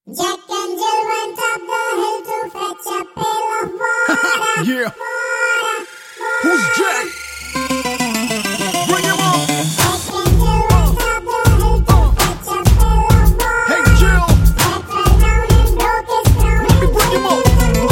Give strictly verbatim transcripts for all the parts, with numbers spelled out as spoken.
Jack and Jill went up the hill to fetch a pail of water. Yeah. Water, Who's Jack? Bring him on. Jack and Jill went up the hill to fetch a pail of water. Hey, Jill. Jack fell down and broke his crown. Let me bring him on.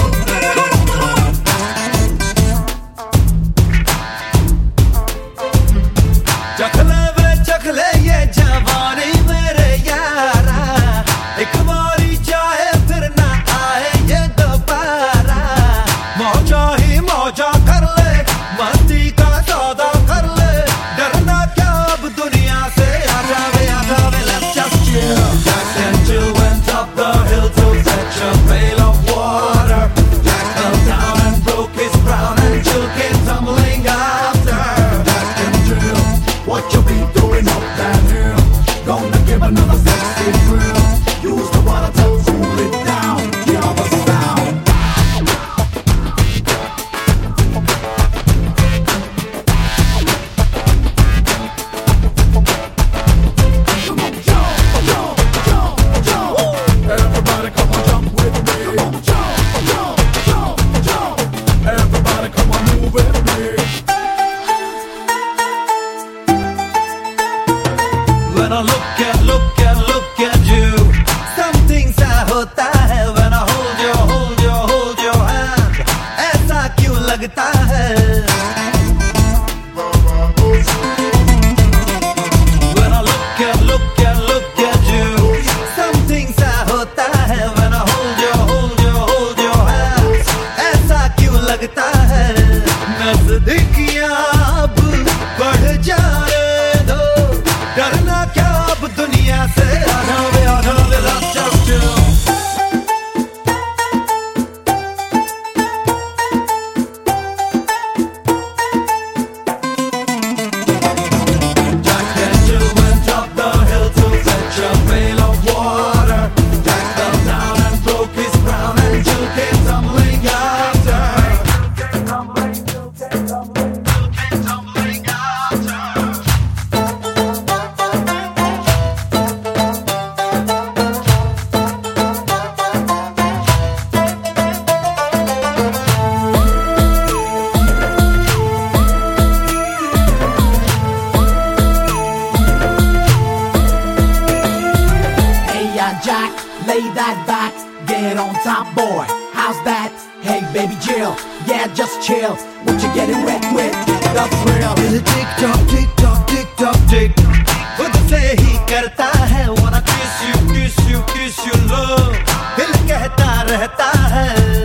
चखले वे चखले ये जवानी मेरे यारा, एक बारी चाहे फिर ना आए ये दोबारा। मौजा ही मौजा कर ले, मस्ती का सौदा कर ले, डरना क्या अब दुनिया से, आ जावे आ जावे let's just chill। Jack and Jill went up the hill to fetch a pail of water. Jack fell down and broke his crown and Jill came tumbling after. Jack and Jill, what you be doing up that hill? Gonna give another sexy thrill. Use the water to cool it down. Hear the sound. Come on, jump, jump, jump, jump. Everybody come on, jump with me. Come on, jump, jump, jump, jump. Everybody come on, move with me. When I look at, look at, look at you, something सा होता है। When I hold your, hold your, hold your hand, ऐसा क्यों लगता है? When I look at, look at, look at you, something सा होता है। When I hold your, hold your, hold your hand, ऐसा क्यों लगता है? नज़दीकियाँ अब बढ़ जाने दो, डरना क्या अब दुनिया से, आ जावे आ जावे let's just chill। Jack and Jill went up the hill to fetch a pail of water. Jack fell down and broke his crown and Jill came tumbling after. Jill came tumbling, Jill came tumbling, Jill came tumbling after. Hey, ya Jack, lay that back, get on top, boy. How's that? Hey, baby Jill, yeah, just chill. What you getting wet with? The thrill. दिल tick tock tick tock tick tock tick खुद से ही करता है। wanna kiss you kiss you kiss you love, दिल कहता रहता है।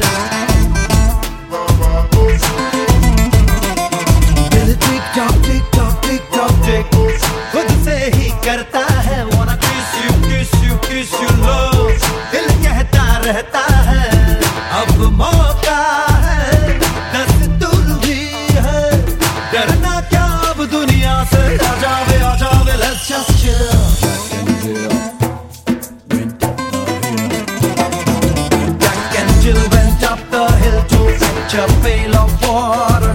दिल tick tock tick tock tick tock tick खुद से ही करता है। wanna kiss you kiss you kiss you love, दिल कहता रहता है। अब मौका है, दस्तूर भी है, डरना क्या अब दुनिया से, आ जावे आ जावे let's just chill। Jack and Jill went up the hill. Jack and Jill went up the hill to fetch a pail of water.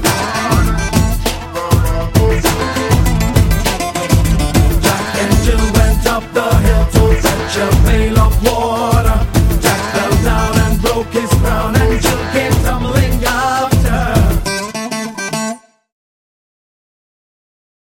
Jack and Jill went up the hill to fetch a pail of water. Jack fell down and broke his crown